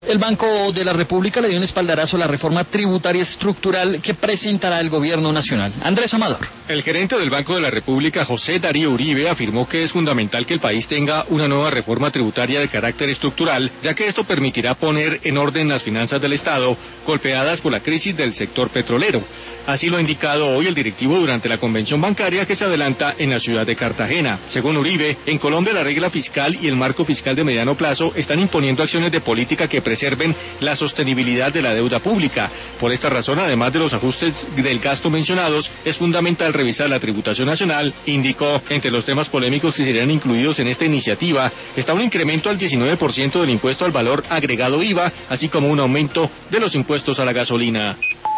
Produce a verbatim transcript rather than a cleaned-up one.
El Banco de la República le dio un espaldarazo a la reforma tributaria estructural que presentará el gobierno nacional. Andrés Amador. El gerente del Banco de la República, José Darío Uribe, afirmó que es fundamental que el país tenga una nueva reforma tributaria de carácter estructural, ya que esto permitirá poner en orden las finanzas del Estado, golpeadas por la crisis del sector petrolero. Así lo ha indicado hoy el directivo durante la convención bancaria que se adelanta en la ciudad de Cartagena. Según Uribe, en Colombia la regla fiscal y el marco fiscal de mediano plazo están imponiendo acciones de política que preserven la sostenibilidad de la deuda pública. Por esta razón, además de los ajustes del gasto mencionados, es fundamental revisar la tributación nacional. Indicó, entre los temas polémicos que serían incluidos en esta iniciativa, está un incremento al diecinueve por ciento del impuesto al valor agregado I V A, así como un aumento de los impuestos a la gasolina.